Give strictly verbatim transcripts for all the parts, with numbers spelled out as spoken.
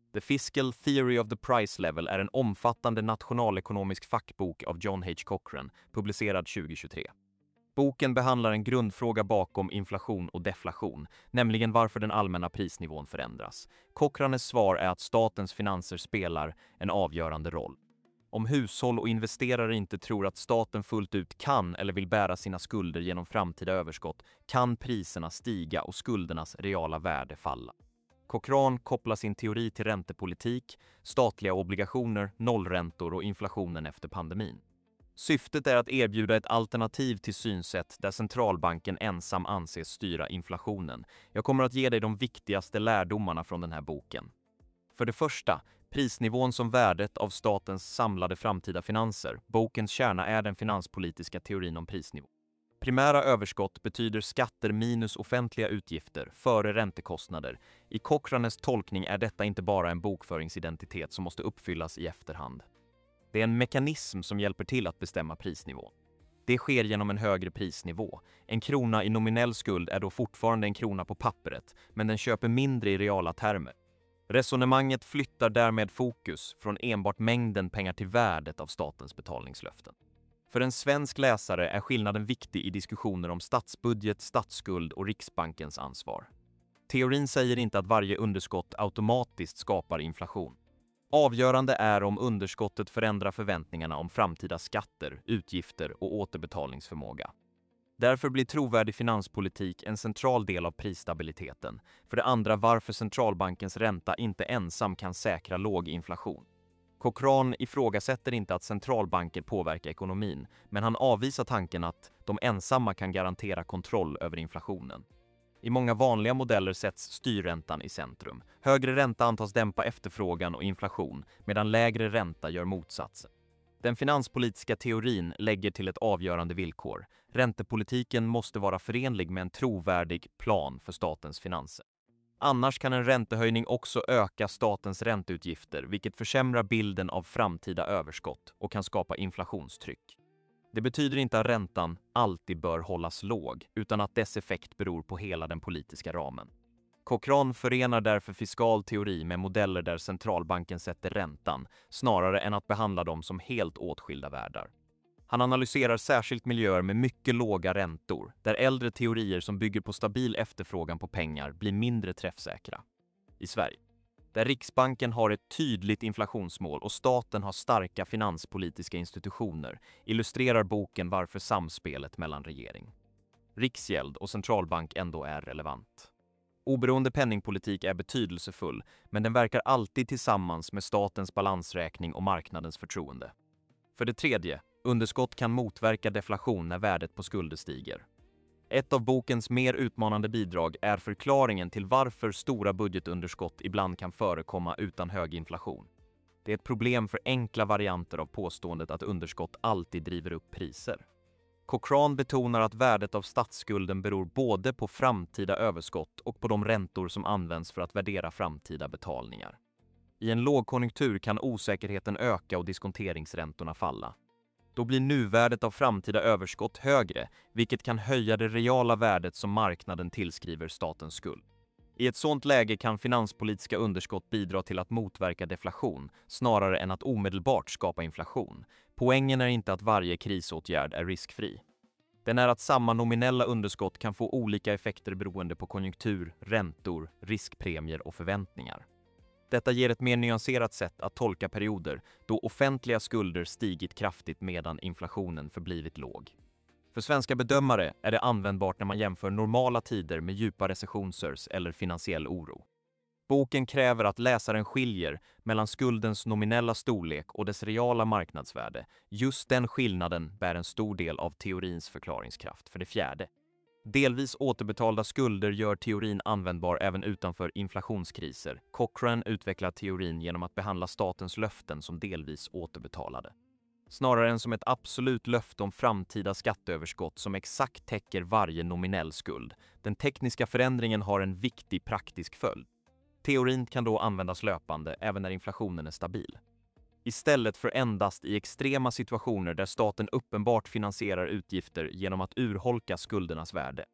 The Fiscal Theory of the Price Level är en omfattande nationalekonomisk fackbok av John H. Cochrane, publicerad tjugohundratjugotre. Boken behandlar en grundfråga bakom inflation och deflation, nämligen varför den allmänna prisnivån förändras. Cochranes svar är att statens finanser spelar en avgörande roll. Om hushåll och investerare inte tror att staten fullt ut kan eller vill bära sina skulder genom framtida överskott, kan priserna stiga och skuldernas reala värde falla. Cochrane kopplar sin teori till räntepolitik, statliga obligationer, nollräntor och inflationen efter pandemin. Syftet är att erbjuda ett alternativ till synsätt där centralbanken ensam anses styra inflationen. Jag kommer att ge dig de viktigaste lärdomarna från den här boken. För det första, prisnivån som värdet av statens samlade framtida finanser. Bokens kärna är den finanspolitiska teorin om prisnivå. Primära överskott betyder skatter minus offentliga utgifter före räntekostnader. I Cochranes tolkning är detta inte bara en bokföringsidentitet som måste uppfyllas i efterhand. Det är en mekanism som hjälper till att bestämma prisnivå. Det sker genom en högre prisnivå. En krona i nominell skuld är då fortfarande en krona på pappret, men den köper mindre i reala termer. Resonemanget flyttar därmed fokus från enbart mängden pengar till värdet av statens betalningslöften. För en svensk läsare är skillnaden viktig i diskussioner om statsbudget, statsskuld och Riksbankens ansvar. Teorin säger inte att varje underskott automatiskt skapar inflation. Avgörande är om underskottet förändrar förväntningarna om framtida skatter, utgifter och återbetalningsförmåga. Därför blir trovärdig finanspolitik en central del av prisstabiliteten. För det andra, varför centralbankens ränta inte ensam kan säkra låg inflation. Cochrane ifrågasätter inte att centralbanker påverkar ekonomin, men han avvisar tanken att de ensamma kan garantera kontroll över inflationen. I många vanliga modeller sätts styrräntan i centrum. Högre ränta antas dämpa efterfrågan och inflation, medan lägre ränta gör motsatsen. Den finanspolitiska teorin lägger till ett avgörande villkor. Räntepolitiken måste vara förenlig med en trovärdig plan för statens finanser. Annars kan en räntehöjning också öka statens ränteutgifter, vilket försämrar bilden av framtida överskott och kan skapa inflationstryck. Det betyder inte att räntan alltid bör hållas låg, utan att dess effekt beror på hela den politiska ramen. Cochrane förenar därför fiskal teori med modeller där centralbanken sätter räntan, snarare än att behandla dem som helt åtskilda världar. Han analyserar särskilt miljöer med mycket låga räntor, där äldre teorier som bygger på stabil efterfrågan på pengar blir mindre träffsäkra. I Sverige, där Riksbanken har ett tydligt inflationsmål och staten har starka finanspolitiska institutioner, illustrerar boken varför samspelet mellan regering, riksgäld och centralbank ändå är relevant. Oberoende penningpolitik är betydelsefull, men den verkar alltid tillsammans med statens balansräkning och marknadens förtroende. För det tredje, underskott kan motverka deflation när värdet på skulder stiger. Ett av bokens mer utmanande bidrag är förklaringen till varför stora budgetunderskott ibland kan förekomma utan hög inflation. Det är ett problem för enkla varianter av påståendet att underskott alltid driver upp priser. Cochrane betonar att värdet av statsskulden beror både på framtida överskott och på de räntor som används för att värdera framtida betalningar. I en lågkonjunktur kan osäkerheten öka och diskonteringsräntorna falla. Då blir nuvärdet av framtida överskott högre, vilket kan höja det reala värdet som marknaden tillskriver statens skuld. I ett sådant läge kan finanspolitiska underskott bidra till att motverka deflation, snarare än att omedelbart skapa inflation. Poängen är inte att varje krisåtgärd är riskfri. Den är att samma nominella underskott kan få olika effekter beroende på konjunktur, räntor, riskpremier och förväntningar. Detta ger ett mer nyanserat sätt att tolka perioder då offentliga skulder stigit kraftigt medan inflationen förblivit låg. För svenska bedömare är det användbart när man jämför normala tider med djupa recessioner eller finansiell oro. Boken kräver att läsaren skiljer mellan skuldens nominella storlek och dess reala marknadsvärde. Just den skillnaden bär en stor del av teorins förklaringskraft. För det fjärde, delvis återbetalda skulder gör teorin användbar även utanför inflationskriser. Cochrane utvecklar teorin genom att behandla statens löften som delvis återbetalade, snarare än som ett absolut löfte om framtida skatteöverskott som exakt täcker varje nominell skuld. Den tekniska förändringen har en viktig praktisk följd. Teorin kan då användas löpande även när inflationen är stabil, istället för endast i extrema situationer där staten uppenbart finansierar utgifter genom att urholka skuldernas värde.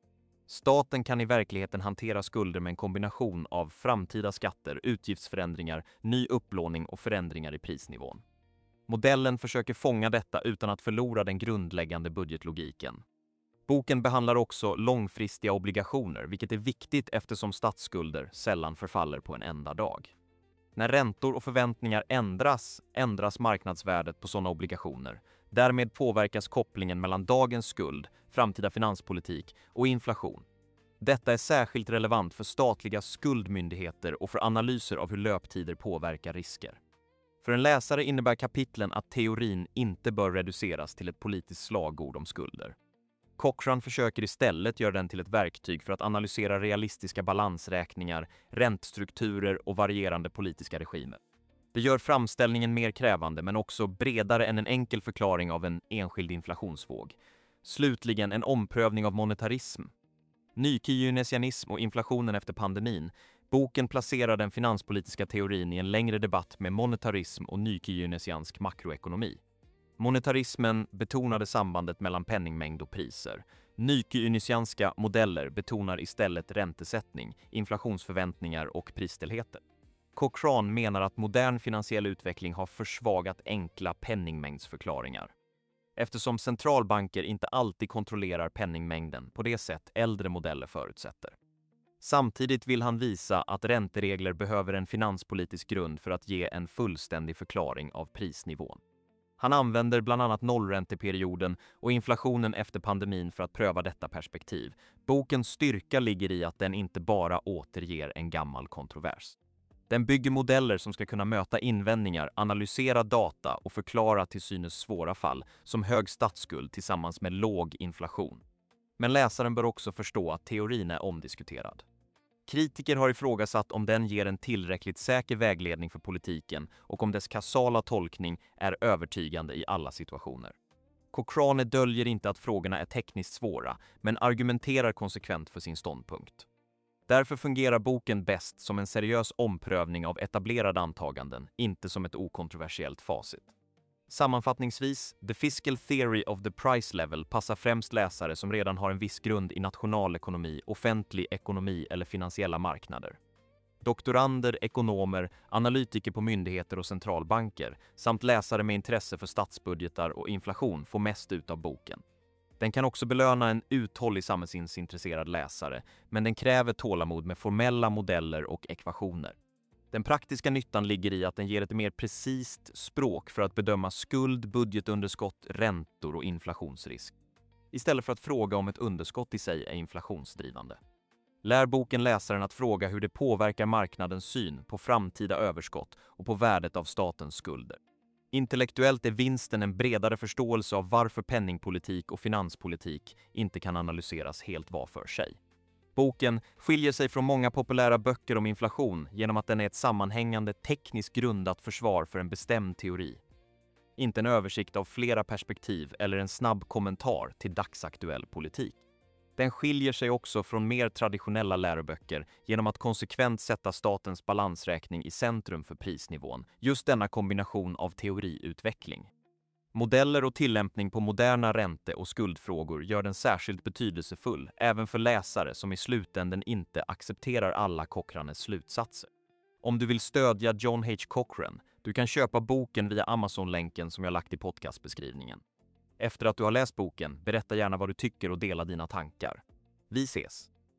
Staten kan i verkligheten hantera skulder med en kombination av framtida skatter, utgiftsförändringar, ny upplåning och förändringar i prisnivån. Modellen försöker fånga detta utan att förlora den grundläggande budgetlogiken. Boken behandlar också långfristiga obligationer, vilket är viktigt eftersom statsskulder sällan förfaller på en enda dag. När räntor och förväntningar ändras, ändras marknadsvärdet på sådana obligationer. Därmed påverkas kopplingen mellan dagens skuld, framtida finanspolitik och inflation. Detta är särskilt relevant för statliga skuldmyndigheter och för analyser av hur löptider påverkar risker. För en läsare innebär kapitlen att teorin inte bör reduceras till ett politiskt slagord om skulder. Cochrane försöker istället göra den till ett verktyg för att analysera realistiska balansräkningar, räntstrukturer och varierande politiska regimer. Det gör framställningen mer krävande men också bredare än en enkel förklaring av en enskild inflationsvåg. Slutligen en omprövning av monetarism. Nykeynesianism och inflationen efter pandemin. Boken placerar den finanspolitiska teorin i en längre debatt med monetarism och nykeynesiansk makroekonomi. Monetarismen betonade sambandet mellan penningmängd och priser. Nykeynesianska modeller betonar istället räntesättning, inflationsförväntningar och prisstelheter. Cochrane menar att modern finansiell utveckling har försvagat enkla penningmängdsförklaringar. Eftersom centralbanker inte alltid kontrollerar penningmängden på det sätt äldre modeller förutsätter. Samtidigt vill han visa att ränteregler behöver en finanspolitisk grund för att ge en fullständig förklaring av prisnivån. Han använder bland annat nollränteperioden och inflationen efter pandemin för att pröva detta perspektiv. Bokens styrka ligger i att den inte bara återger en gammal kontrovers. Den bygger modeller som ska kunna möta invändningar, analysera data och förklara till synes svåra fall, som hög statsskuld tillsammans med låg inflation. Men läsaren bör också förstå att teorin är omdiskuterad. Kritiker har ifrågasatt om den ger en tillräckligt säker vägledning för politiken och om dess kausala tolkning är övertygande i alla situationer. Cochrane döljer inte att frågorna är tekniskt svåra, men argumenterar konsekvent för sin ståndpunkt. Därför fungerar boken bäst som en seriös omprövning av etablerade antaganden, inte som ett okontroversiellt facit. Sammanfattningsvis, The Fiscal Theory of the Price Level passar främst läsare som redan har en viss grund i nationalekonomi, offentlig ekonomi eller finansiella marknader. Doktorander, ekonomer, analytiker på myndigheter och centralbanker samt läsare med intresse för statsbudgetar och inflation får mest ut av boken. Den kan också belöna en uthållig samhällsintresserad läsare, men den kräver tålamod med formella modeller och ekvationer. Den praktiska nyttan ligger i att den ger ett mer precist språk för att bedöma skuld, budgetunderskott, räntor och inflationsrisk. Istället för att fråga om ett underskott i sig är inflationsdrivande. Lär boken läsaren att fråga hur det påverkar marknadens syn på framtida överskott och på värdet av statens skulder. Intellektuellt är vinsten en bredare förståelse av varför penningpolitik och finanspolitik inte kan analyseras helt var för sig. Boken skiljer sig från många populära böcker om inflation genom att den är ett sammanhängande, tekniskt grundat försvar för en bestämd teori. Inte en översikt av flera perspektiv eller en snabb kommentar till dagsaktuell politik. Den skiljer sig också från mer traditionella läroböcker genom att konsekvent sätta statens balansräkning i centrum för prisnivån, just denna kombination av teoriutveckling. Modeller och tillämpning på moderna ränte- och skuldfrågor gör den särskilt betydelsefull även för läsare som i slutänden inte accepterar alla Cochranes slutsatser. Om du vill stödja John H. Cochrane, du kan köpa boken via Amazon-länken som jag lagt i podcastbeskrivningen. Efter att du har läst boken, berätta gärna vad du tycker och dela dina tankar. Vi ses!